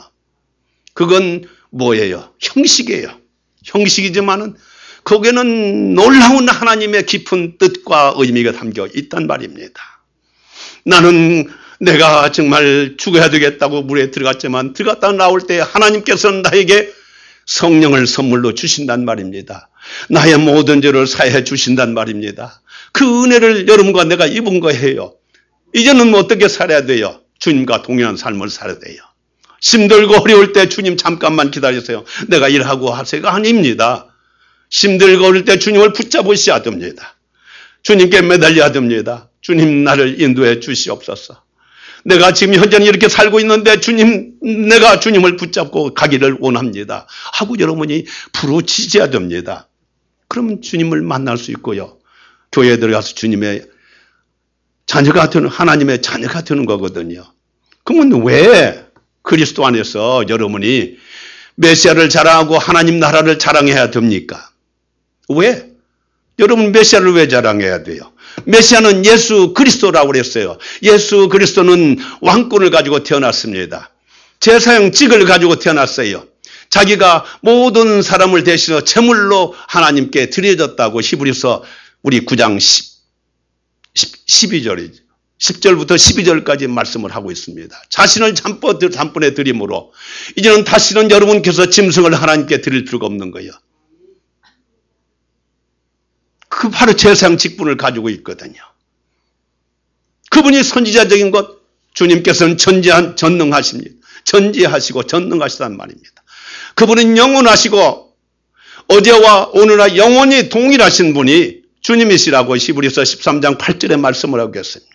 S1: 그건 뭐예요? 형식이에요. 형식이지만은 거기에는 놀라운 하나님의 깊은 뜻과 의미가 담겨 있단 말입니다. 나는 내가 정말 죽어야 되겠다고 물에 들어갔지만 들어갔다 나올 때 하나님께서는 나에게 성령을 선물로 주신단 말입니다. 나의 모든 죄를 사해 주신단 말입니다. 그 은혜를 여러분과 내가 입은 거예요. 이제는 뭐 어떻게 살아야 돼요? 주님과 동일한 삶을 살아야 돼요. 힘들고 어려울 때 주님 잠깐만 기다리세요. 내가 일하고 하세요가 아닙니다. 힘들고 어릴 때 주님을 붙잡으셔야 됩니다. 주님께 매달려야 됩니다. 주님 나를 인도해 주시옵소서. 내가 지금 현재는 이렇게 살고 있는데 주님, 내가 주님을 붙잡고 가기를 원합니다 하고 여러분이 부르짖어야 됩니다. 그러면 주님을 만날 수 있고요. 교회에 들어가서 주님의 자녀가 되는, 하나님의 자녀가 되는 거거든요. 그러면 왜 그리스도 안에서 여러분이 메시아를 자랑하고 하나님 나라를 자랑해야 됩니까? 왜? 여러분 메시아를 왜 자랑해야 돼요? 메시아는 예수 그리스도라고 그랬어요. 예수 그리스도는 왕권을 가지고 태어났습니다. 제사형 직을 가지고 태어났어요. 자기가 모든 사람을 대신해 제물로 하나님께 드려졌다고 히브리서 우리 구 장 십이 절이죠. 십 절부터 십이 절까지 말씀을 하고 있습니다. 자신을 단번에 드림으로 이제는 다시는 여러분께서 짐승을 하나님께 드릴 필요가 없는 거예요. 그 바로 제사장 직분을 가지고 있거든요. 그분이 선지자적인 것, 주님께서는 전지한, 전능하십니다. 전지하시고 전능하시단 말입니다. 그분은 영원하시고 어제와 오늘과 영원히 동일하신 분이 주님이시라고 히브리서 십삼 장 팔 절에 말씀을 하고 계십니다.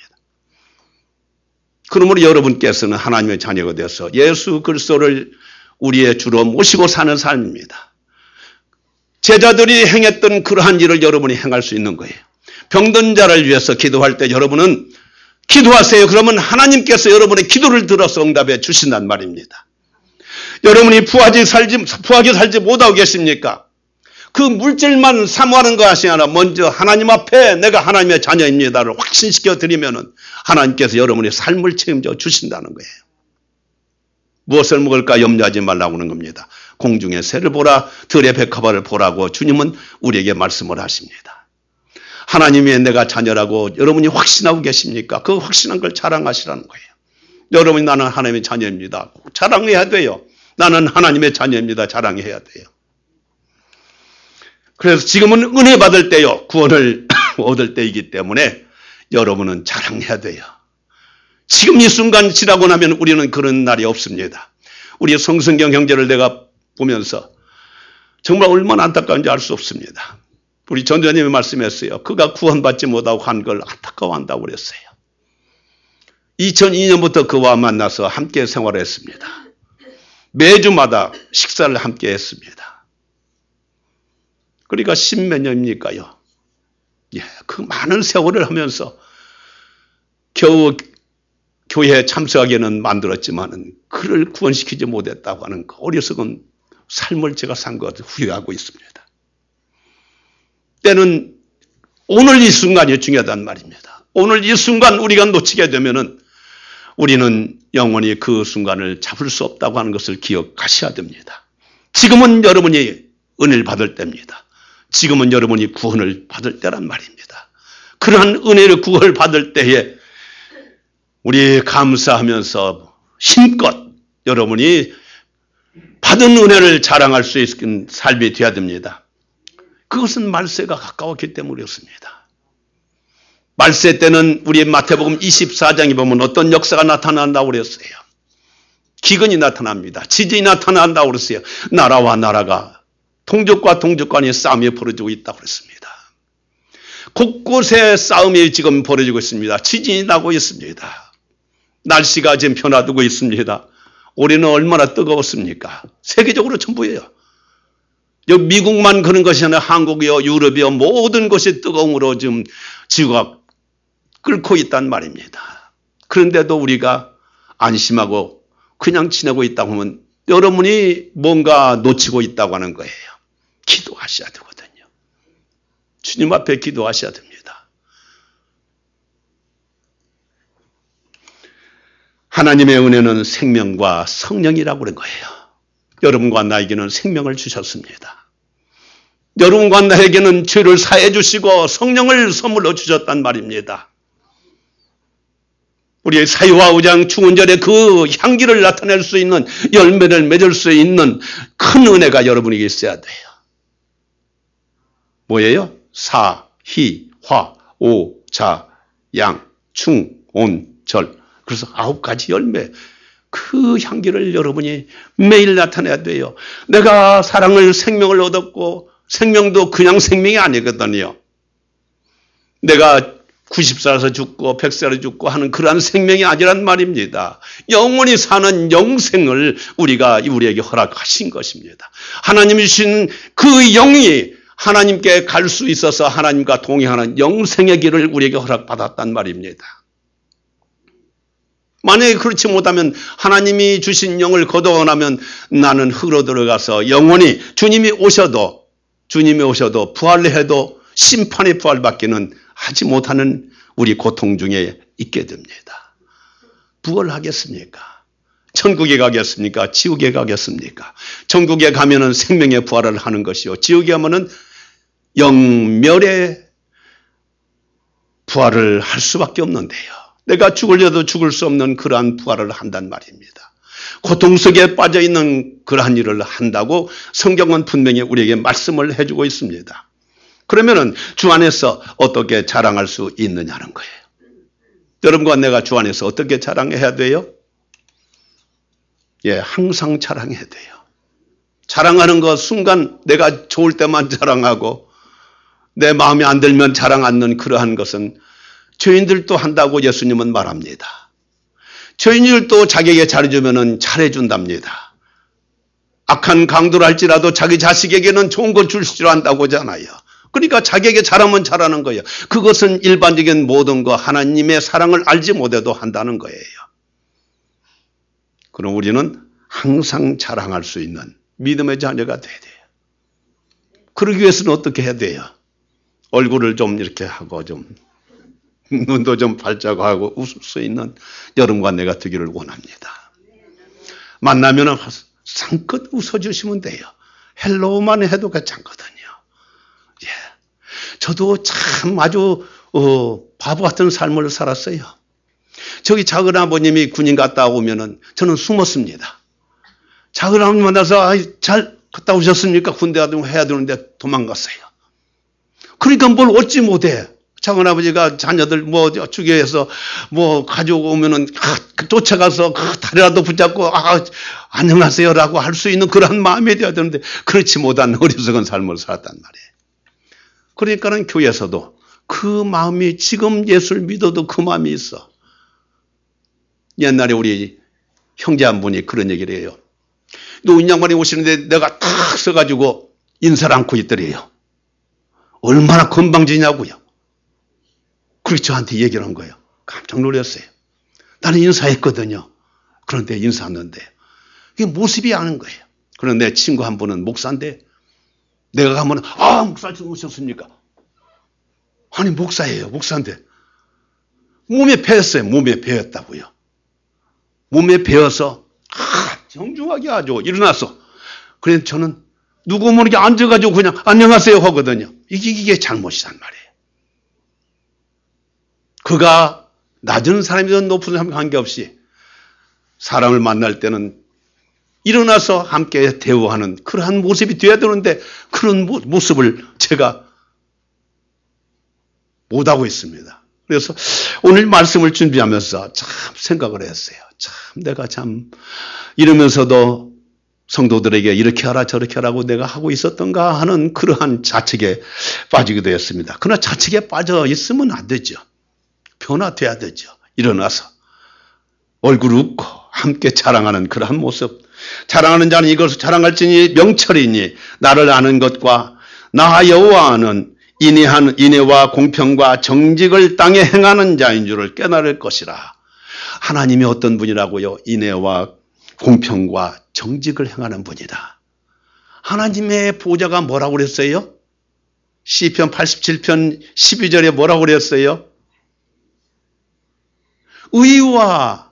S1: 그러므로 여러분께서는 하나님의 자녀가 되어서 예수 그리스도를 우리의 주로 모시고 사는 삶입니다. 제자들이 행했던 그러한 일을 여러분이 행할 수 있는 거예요. 병든 자를 위해서 기도할 때 여러분은 기도하세요. 그러면 하나님께서 여러분의 기도를 들어서 응답해 주신단 말입니다. 여러분이 부하게 살지, 부하게 살지 못하고 계십니까? 그 물질만 사모하는 것이 아니라 먼저 하나님 앞에 내가 하나님의 자녀입니다를 확신시켜 드리면은 하나님께서 여러분의 삶을 책임져 주신다는 거예요. 무엇을 먹을까 염려하지 말라고 하는 겁니다. 공중의 새를 보라, 들의 백합화를 보라고 주님은 우리에게 말씀을 하십니다. 하나님의 내가 자녀라고 여러분이 확신하고 계십니까? 그 확신한 걸 자랑하시라는 거예요. 여러분이 나는 하나님의 자녀입니다. 자랑해야 돼요. 나는 하나님의 자녀입니다. 자랑해야 돼요. 그래서 지금은 은혜 받을 때요. 구원을 얻을 때이기 때문에 여러분은 자랑해야 돼요. 지금 이 순간 지나고 나면 우리는 그런 날이 없습니다. 우리 성승경 형제를 내가 보면서 정말 얼마나 안타까운지 알 수 없습니다. 우리 전도자님이 말씀했어요. 그가 구원받지 못하고 한 걸 안타까워한다고 그랬어요. 이천이 년부터 그와 만나서 함께 생활했습니다. 매주마다 식사를 함께 했습니다. 그러니까 십몇 년입니까요? 예, 그 많은 세월을 하면서 겨우 교회에 참석하기는 만들었지만은 그를 구원시키지 못했다고 하는 그 어리석은 삶을 제가 산 것을 후회하고 있습니다. 때는 오늘 이 순간이 중요하단 말입니다. 오늘 이 순간 우리가 놓치게 되면은 우리는 영원히 그 순간을 잡을 수 없다고 하는 것을 기억하셔야 됩니다. 지금은 여러분이 은혜를 받을 때입니다. 지금은 여러분이 구원을 받을 때란 말입니다. 그러한 은혜를 구원을 받을 때에 우리 감사하면서 힘껏 여러분이 받은 은혜를 자랑할 수 있는 삶이 되어야 됩니다. 그것은 말세가 가까웠기 때문이었습니다. 말세 때는 우리 마태복음 이십사 장에 보면 어떤 역사가 나타난다고 그랬어요. 기근이 나타납니다. 지진이 나타난다고 그랬어요. 나라와 나라가, 동족과 동족 간의 싸움이 벌어지고 있다고 그랬습니다. 곳곳에 싸움이 지금 벌어지고 있습니다. 지진이 나고 있습니다. 날씨가 지금 변화되고 있습니다. 올해는 얼마나 뜨거웠습니까? 세계적으로 전부예요. 여기 미국만 그런 것이 아니라 한국이요, 유럽이요, 모든 것이 뜨거움으로 지금 지구가 끓고 있단 말입니다. 그런데도 우리가 안심하고 그냥 지내고 있다고 하면 여러분이 뭔가 놓치고 있다고 하는 거예요. 기도하셔야 되거든요. 주님 앞에 기도하셔야 됩니다. 하나님의 은혜는 생명과 성령이라고 그런 거예요. 여러분과 나에게는 생명을 주셨습니다. 여러분과 나에게는 죄를 사해 주시고 성령을 선물로 주셨단 말입니다. 우리의 사유와 우장 중언절의 그 향기를 나타낼 수 있는, 열매를 맺을 수 있는 큰 은혜가 여러분에게 있어야 돼요. 뭐예요? 사, 희, 화, 오, 자, 양, 충, 온, 절. 그래서 아홉 가지 열매. 그 향기를 여러분이 매일 나타내야 돼요. 내가 사랑을, 생명을 얻었고, 생명도 그냥 생명이 아니거든요. 내가 구십 살에서 죽고 백 살에 죽고 하는 그러한 생명이 아니란 말입니다. 영원히 사는 영생을 우리가 우리에게 허락하신 것입니다. 하나님이 주신 그 영이 하나님께 갈 수 있어서 하나님과 동행하는 영생의 길을 우리에게 허락받았단 말입니다. 만약에 그렇지 못하면 하나님이 주신 영을 거둬나면 나는 흙으로 들어가서 영원히 주님이 오셔도 주님이 오셔도 부활해도 심판의 부활밖에는 하지 못하는 우리 고통 중에 있게 됩니다. 부활하겠습니까? 천국에 가겠습니까? 지옥에 가겠습니까? 천국에 가면은 생명의 부활을 하는 것이요, 지옥에 가면은 영멸의 부활을 할 수밖에 없는데요. 내가 죽으려도 죽을 수 없는 그러한 부활을 한단 말입니다. 고통 속에 빠져있는 그러한 일을 한다고 성경은 분명히 우리에게 말씀을 해주고 있습니다. 그러면은 주 안에서 어떻게 자랑할 수 있느냐는 거예요. 여러분과 내가 주 안에서 어떻게 자랑해야 돼요? 예, 항상 자랑해야 돼요. 자랑하는 것 순간 내가 좋을 때만 자랑하고 내 마음에 안 들면 자랑 않는 그러한 것은 죄인들도 한다고 예수님은 말합니다. 죄인들도 자기에게 잘해주면 잘해준답니다. 악한 강도를 할지라도 자기 자식에게는 좋은 걸 줄 줄 안다고 하잖아요. 그러니까 자기에게 잘하면 잘하는 거예요. 그것은 일반적인 모든 거 하나님의 사랑을 알지 못해도 한다는 거예요. 그럼 우리는 항상 자랑할 수 있는 믿음의 자녀가 돼야 돼요. 그러기 위해서는 어떻게 해야 돼요? 얼굴을 좀 이렇게 하고 좀 눈도 좀 발자고 하고 웃을 수 있는 여러분과 내가 되기를 원합니다. 만나면 상껏 웃어주시면 돼요. 헬로우만 해도 괜찮거든요. 예, 저도 참 아주 어, 바보 같은 삶을 살았어요. 저기 작은 아버님이 군인 갔다 오면은 저는 숨었습니다. 작은 아버님 만나서 아, 잘 갔다 오셨습니까? 군대 해야 되는데 도망갔어요. 그러니까 뭘 얻지 못해. 작은 아버지가 자녀들 뭐 주교해서 뭐 가져오면은 아, 쫓아가서 아, 다리라도 붙잡고 아, 안녕하세요라고 할 수 있는 그런 마음이 되어야 되는데 그렇지 못한 어리석은 삶을 살았단 말이에요. 그러니까는 교회에서도 그 마음이 지금 예수를 믿어도 그 마음이 있어. 옛날에 우리 형제 한 분이 그런 얘기를 해요. 노인 양반이 오시는데 내가 딱 서가지고 인사를 안고 있더래요. 얼마나 건방지냐고요. 그렇게 저한테 얘기를 한 거예요. 깜짝 놀랐어요. 나는 인사했거든요. 그런데 인사했는데 이게 모습이 아는 거예요. 그런데 내 친구 한 분은 목사인데 내가 가면 아 목사님 오셨습니까? 아니 목사예요. 목사인데 몸에 배었어요. 몸에 배었다고요. 몸에 배어서 아, 정중하게 아주 일어났어. 그래서 저는 누구 모르게 앉아가지고 그냥 안녕하세요 하거든요. 이게, 이게 잘못이란 말이에요. 그가 낮은 사람이든 높은 사람 관계없이 사람을 만날 때는 일어나서 함께 대화하는 그러한 모습이 되어야 되는데 그런 모습을 제가 못하고 있습니다. 그래서 오늘 말씀을 준비하면서 참 생각을 했어요. 참 내가 참 이러면서도 성도들에게 이렇게 하라 저렇게 하라고 내가 하고 있었던가 하는 그러한 자책에 빠지게 되었습니다. 그러나 자책에 빠져 있으면 안 되죠. 변화돼야 되죠. 일어나서 얼굴 웃고 함께 자랑하는 그러한 모습. 자랑하는 자는 이것을 자랑할지니 명철이니 나를 아는 것과 나 여호와는 인애한 인애와 공평과 정직을 땅에 행하는 자인 줄을 깨달을 것이라. 하나님이 어떤 분이라고요? 인애와 공평과 정직을 행하는 분이다. 하나님의 보좌가 뭐라고 그랬어요? 시편 팔십칠 편 십이 절에 뭐라고 그랬어요? 의와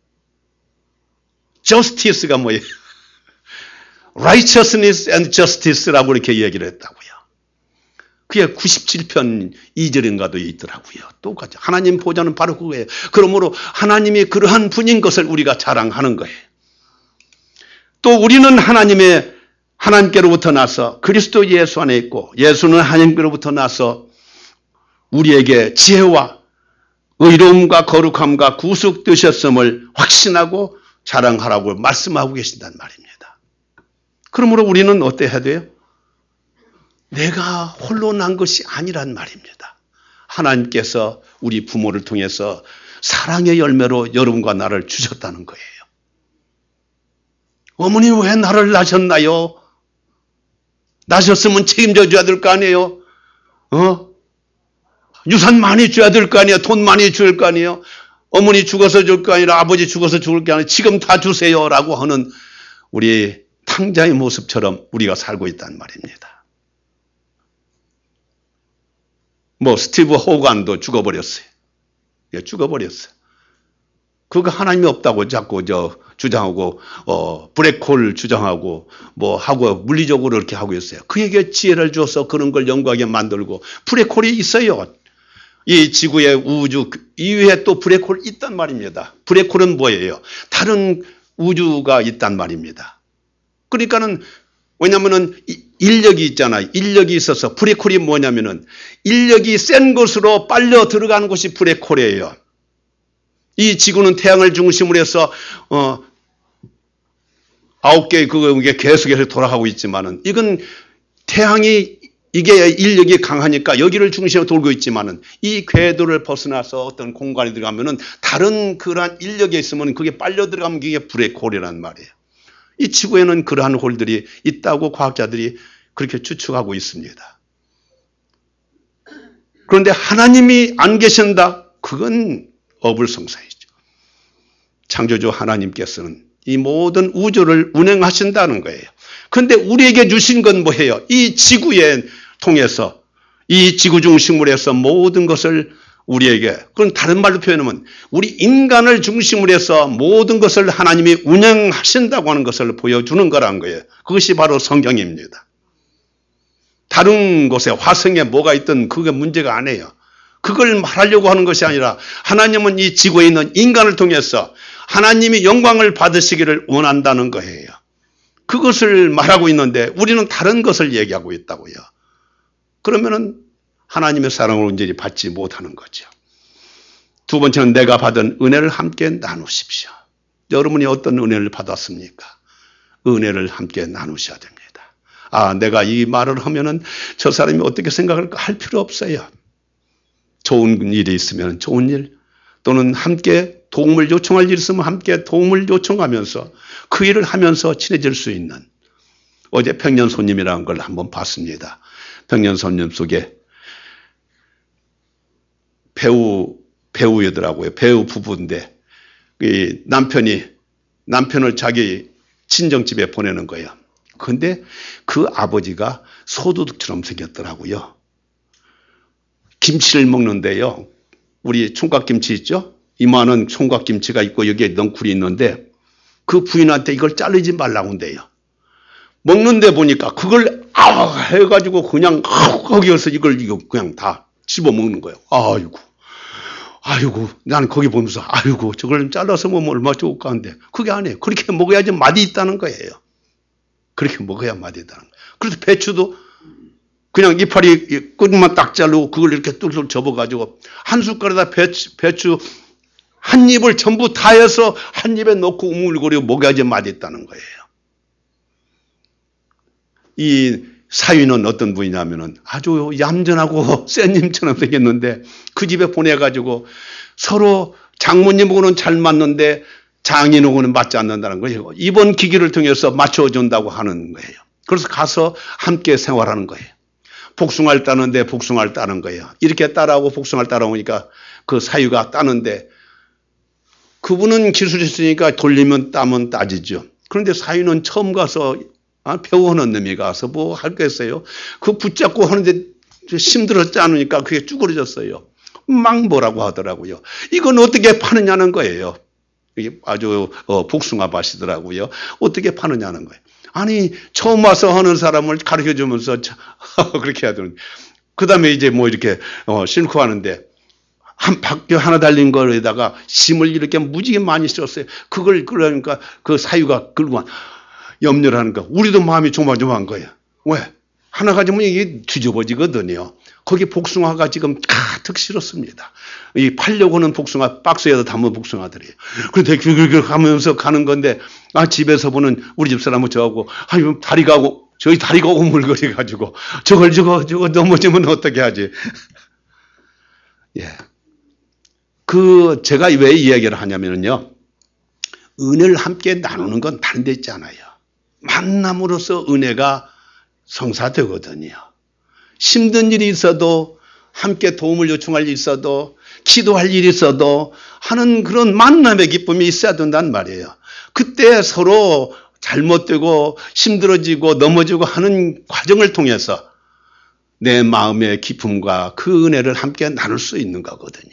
S1: justice가 뭐예요? righteousness and justice라고 이렇게 얘기를 했다고요. 그게 구십칠 편 이 절인가도 있더라고요. 똑같이 하나님 보좌는 바로 그거예요. 그러므로 하나님이 그러한 분인 것을 우리가 자랑하는 거예요. 또 우리는 하나님의 하나님께로부터 나서 그리스도 예수 안에 있고 예수는 하나님께로부터 나서 우리에게 지혜와 의로움과 거룩함과 구속 되셨음을 확신하고 자랑하라고 말씀하고 계신단 말입니다. 그러므로 우리는 어떻게 해야 돼요? 내가 홀로 난 것이 아니란 말입니다. 하나님께서 우리 부모를 통해서 사랑의 열매로 여러분과 나를 주셨다는 거예요. 어머니 왜 나를 낳으셨나요? 낳으셨으면 책임져 줘야 될 거 아니에요? 어? 유산 많이 줘야 될 거 아니에요? 돈 많이 줄 거 아니에요? 어머니 죽어서 줄 거 아니라 아버지 죽어서 죽을 게 아니라 지금 다 주세요 라고 하는 우리 탕자의 모습처럼 우리가 살고 있단 말입니다. 뭐 스티브 호간도 죽어버렸어요. 예, 죽어버렸어요. 그거 하나님이 없다고 자꾸 저 주장하고 어 블랙홀 주장하고 뭐 하고 물리적으로 이렇게 하고 있어요. 그에게 지혜를 줘서 그런 걸 연구하게 만들고 블랙홀이 있어요. 이 지구의 우주 이외에 또 블랙홀이 있단 말입니다. 블랙홀은 뭐예요? 다른 우주가 있단 말입니다. 그러니까는 왜냐면은 인력이 있잖아요. 인력이 있어서 블랙홀이 뭐냐면은 인력이 센 곳으로 빨려 들어가는 곳이 블랙홀이에요. 이 지구는 태양을 중심으로 해서 어 아홉 개의 그게 계속해서 돌아가고 있지만은 이건 태양이 이게 인력이 강하니까 여기를 중심으로 돌고 있지만은 이 궤도를 벗어나서 어떤 공간에 들어가면은 다른 그러한 인력이 있으면 그게 빨려 들어가면 그게 블랙홀이란 말이에요. 이 지구에는 그러한 홀들이 있다고 과학자들이 그렇게 추측하고 있습니다. 그런데 하나님이 안 계신다? 그건 어불성설이죠. 창조주 하나님께서는 이 모든 우주를 운행하신다는 거예요. 그런데 우리에게 주신 건 뭐예요? 이 지구에 통해서 이 지구 중심으로 해서 모든 것을 우리에게, 그건 다른 말로 표현하면 우리 인간을 중심으로 해서 모든 것을 하나님이 운영하신다고 하는 것을 보여주는 거란 거예요. 그것이 바로 성경입니다. 다른 곳에 화성에 뭐가 있든 그게 문제가 아니에요. 그걸 말하려고 하는 것이 아니라 하나님은 이 지구에 있는 인간을 통해서 하나님이 영광을 받으시기를 원한다는 거예요. 그것을 말하고 있는데 우리는 다른 것을 얘기하고 있다고요. 그러면은 하나님의 사랑을 온전히 받지 못하는 거죠. 두 번째는 내가 받은 은혜를 함께 나누십시오. 여러분이 어떤 은혜를 받았습니까? 은혜를 함께 나누셔야 됩니다. 아, 내가 이 말을 하면은 저 사람이 어떻게 생각할까 할 필요 없어요. 좋은 일이 있으면 좋은 일, 또는 함께 도움을 요청할 일이 있으면 함께 도움을 요청하면서 그 일을 하면서 친해질 수 있는. 어제 평년손님이라는 걸 한번 봤습니다. 평년손님 속에 배우, 배우이더라고요. 배우 부부인데, 이 남편이, 남편을 자기 친정집에 보내는 거예요. 근데 그 아버지가 소도둑처럼 생겼더라고요. 김치를 먹는데요. 우리 총각김치 있죠? 이만한 총각김치가 있고 여기에 넝쿨이 있는데 그 부인한테 이걸 자르지 말라고 한대요. 먹는데 보니까 그걸 아 해가지고 그냥 거기에서 이걸 이거 그냥 다 집어먹는 거예요. 아이고. 아이고, 나는 거기 보면서, 아이고, 저걸 잘라서 먹으면 얼마 좋을까 하는데, 그게 아니에요. 그렇게 먹어야지 맛이 있다는 거예요. 그렇게 먹어야 맛이 있다는 거예요. 그래서 배추도 그냥 이파리 끝만 딱 자르고 그걸 이렇게 뚝뚝 접어가지고 한 숟갈에다 배추, 배추 한 입을 전부 다 해서 한 입에 넣고 우물거리고 먹어야지 맛이 있다는 거예요. 이 사위는 어떤 분이냐면은 아주 얌전하고 센 님처럼 생겼는데 그 집에 보내가지고 서로 장모님하고는 잘 맞는데 장인하고는 맞지 않는다는 거예요. 이번 기기를 통해서 맞춰준다고 하는 거예요. 그래서 가서 함께 생활하는 거예요. 복숭아를 따는데 복숭아를 따는 거예요. 이렇게 따라오고 복숭아를 따라오니까 그 사위가 따는데 그분은 기술이 있으니까 돌리면 따면 따지죠. 그런데 사위는 처음 가서 아, 배우는 놈이 가서 뭐 할겠어요. 그 붙잡고 하는데 힘들었지 않으니까 그게 쭈그러졌어요. 막 뭐라고 하더라고요. 이건 어떻게 파느냐는 거예요. 이게 아주 어, 복숭아 밭이더라고요. 어떻게 파느냐는 거예요. 아니 처음 와서 하는 사람을 가르쳐주면서 그렇게 하더니 그 다음에 이제 뭐 이렇게 어, 싣고 하는데 한 바퀴 하나 달린 거에다가 심을 이렇게 무지개 많이 실었어요. 그걸 그러니까 그 사유가 끌고 염려를 하는 거. 우리도 마음이 조마조마한 거예요. 왜? 하나 가지면 이게 뒤집어지거든요. 거기 복숭아가 지금 가득 실었습니다. 이 팔려고 하는 복숭아 박스에다 담은 복숭아들이에요. 그런데 그렇게 가면서 가는 건데 아 집에서 보는 우리 집 사람은 저하고 아 이거 다리가 하고 저희 다리가 오물거려 가지고 저걸 저거 저거 넘어지면 어떻게 하지? 예. 그 제가 왜 이 얘기를 하냐면요. 은혜를 함께 나누는 건 다른 데 있지 않아요. 만남으로써 은혜가 성사되거든요. 힘든 일이 있어도 함께 도움을 요청할 일이 있어도 기도할 일이 있어도 하는 그런 만남의 기쁨이 있어야 된단 말이에요. 그때 서로 잘못되고 힘들어지고 넘어지고 하는 과정을 통해서 내 마음의 기쁨과 그 은혜를 함께 나눌 수 있는 거거든요.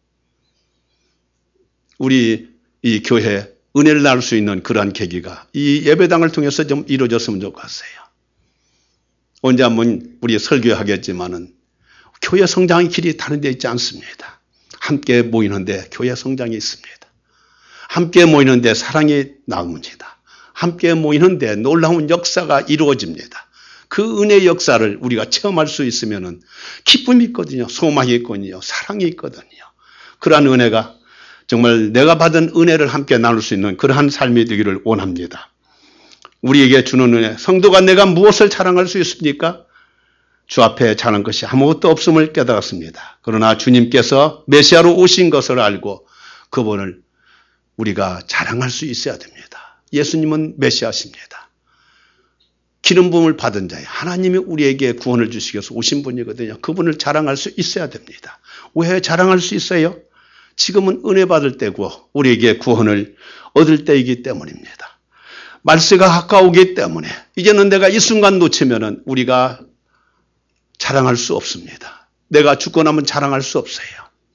S1: 우리 이 교회 은혜를 나눌 수 있는 그러한 계기가 이 예배당을 통해서 좀 이루어졌으면 좋겠어요. 언제 한번 우리 설교하겠지만은 교회 성장의 길이 다른 데 있지 않습니다. 함께 모이는데 교회 성장이 있습니다. 함께 모이는데 사랑이 나옵니다. 함께 모이는데 놀라운 역사가 이루어집니다. 그 은혜의 역사를 우리가 체험할 수 있으면은 기쁨이 있거든요. 소망이 있거든요. 사랑이 있거든요. 그러한 은혜가 정말 내가 받은 은혜를 함께 나눌 수 있는 그러한 삶이 되기를 원합니다. 우리에게 주는 은혜, 성도가 내가 무엇을 자랑할 수 있습니까? 주 앞에 자랑할 것이 아무것도 없음을 깨달았습니다. 그러나 주님께서 메시아로 오신 것을 알고 그분을 우리가 자랑할 수 있어야 됩니다. 예수님은 메시아십니다. 기름 부음을 받은 자예요. 하나님이 우리에게 구원을 주시기 위해서 오신 분이거든요. 그분을 자랑할 수 있어야 됩니다. 왜 자랑할 수 있어요? 지금은 은혜 받을 때고 우리에게 구원을 얻을 때이기 때문입니다. 말세가 가까우기 때문에 이제는 내가 이 순간 놓치면은 우리가 자랑할 수 없습니다. 내가 죽고 나면 자랑할 수 없어요.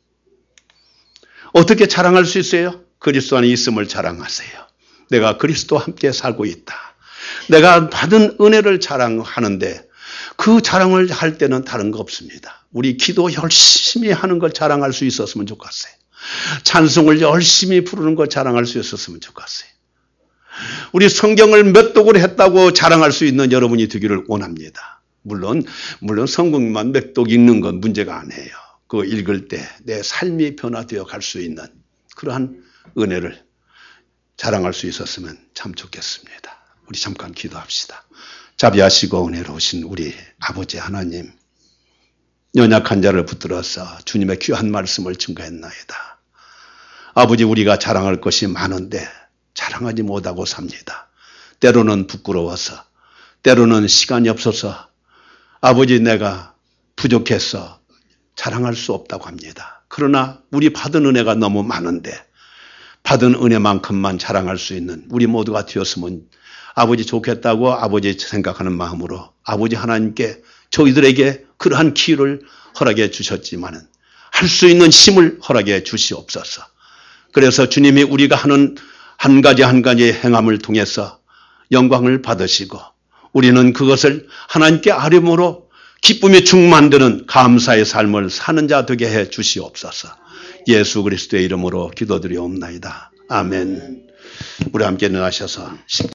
S1: 어떻게 자랑할 수 있어요? 그리스도 안에 있음을 자랑하세요. 내가 그리스도와 함께 살고 있다. 내가 받은 은혜를 자랑하는데 그 자랑을 할 때는 다른 거 없습니다. 우리 기도 열심히 하는 걸 자랑할 수 있었으면 좋겠어요. 찬송을 열심히 부르는 걸 자랑할 수 있었으면 좋겠어요. 우리 성경을 몇 독을 했다고 자랑할 수 있는 여러분이 되기를 원합니다. 물론 물론 성경만 몇 독 읽는 건 문제가 아니에요. 그거 읽을 때 내 삶이 변화되어 갈 수 있는 그러한 은혜를 자랑할 수 있었으면 참 좋겠습니다. 우리 잠깐 기도합시다. 자비하시고 은혜로우신 우리 아버지 하나님, 연약한 자를 붙들어서 주님의 귀한 말씀을 증거했나이다. 아버지, 우리가 자랑할 것이 많은데 자랑하지 못하고 삽니다. 때로는 부끄러워서, 때로는 시간이 없어서, 아버지 내가 부족해서 자랑할 수 없다고 합니다. 그러나 우리 받은 은혜가 너무 많은데 받은 은혜만큼만 자랑할 수 있는 우리 모두가 되었으면 아버지 좋겠다고 아버지 생각하는 마음으로 아버지 하나님께 저희들에게 그러한 기회를 허락해 주셨지만은 할 수 있는 힘을 허락해 주시옵소서. 그래서 주님이 우리가 하는 한 가지 한 가지 행함을 통해서 영광을 받으시고 우리는 그것을 하나님께 아뢰므로 기쁨이 충만되는 감사의 삶을 사는 자 되게 해 주시옵소서. 예수 그리스도의 이름으로 기도드리옵나이다. 아멘. 우리 함께 일어나셔서